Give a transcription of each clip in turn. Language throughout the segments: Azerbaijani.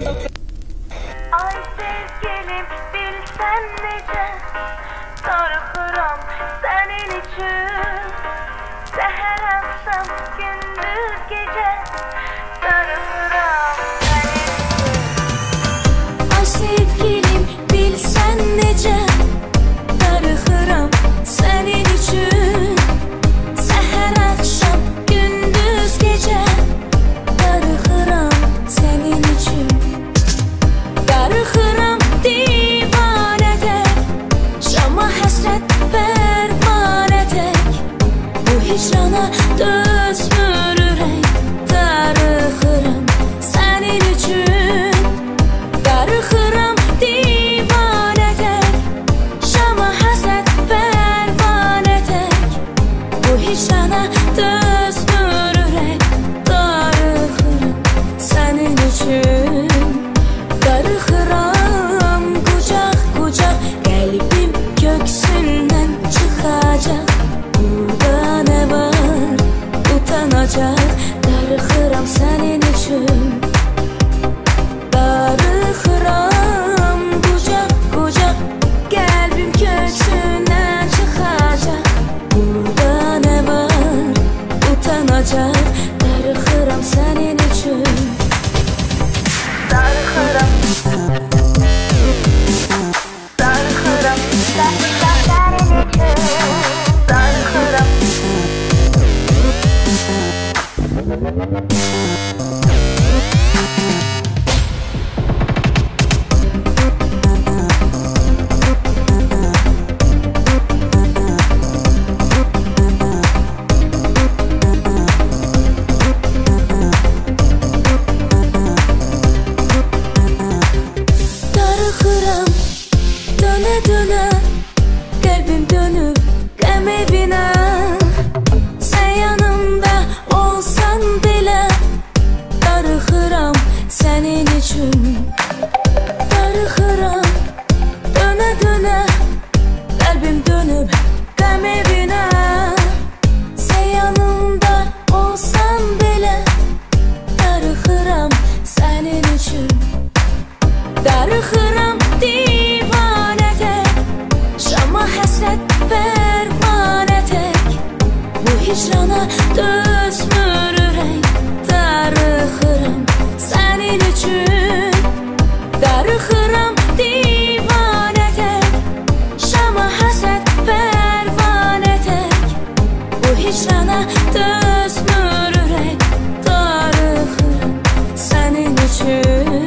Ay sevgilim bilsen nece dargıram senin için. Seher akşam gündüz gece dargıram senin için. Ay sevgilim bilsen nece dargıram senin için. Seher akşam gündüz gece dargıram senin için. Dargıram divanedek, şama həsrət pərvanədək. Bu hicrana dözmür ürək. Dargıram senin üçün. Dargıram divanədək, şama həsrət pərvanədək. Bu hicrana dözmür ürək. Dargıram senin üçün. Dargıram qucaq qucaq, qəlbim köksündən çıxacaq. Burada nə var utanacaq. Dargıram sənin üçün. Dargıram qucaq qucaq, qəlbim köksündən çıxacaq. Burada nə var utanacaq. Dargıram sənin üçün. Dargıram Dargıram senin için. Dargıram Dargıram dönə dönə, qəlbim dönüb qəm evinə. Sən yanımda olsan belə, dargıram sənin üçün. Dargıram dönə dönə, qəlbim dönüb qəm evinə. Sən yanımda olsan belə, dargıram sənin üçün. Dargıram divanədək, şama həsrət pərvanədək. Bu hicrana dözmür ürək. Dargıram sənin üçün. Dargıram divanədək, şama həsrət pərvanədək. Bu hicrana dözmür ürək. Dargıram sənin üçün.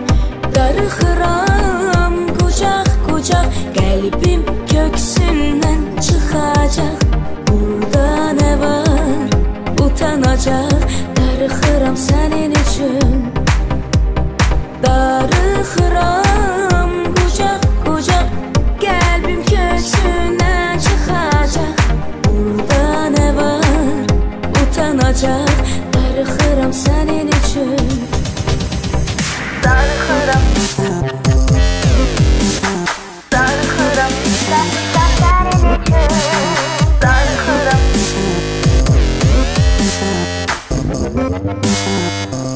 Dargıram qucaq qucaq, qəlbim köksündən çıxacaq. Burada nə var utanacaq. Dargıram sənin üçün. Dargıram qucaq qucaq, qəlbim köksündən çıxacaq. Burada nə var utanacaq. Dargıram sənin üçün. Dargıram Dargıram senin için. Dargıram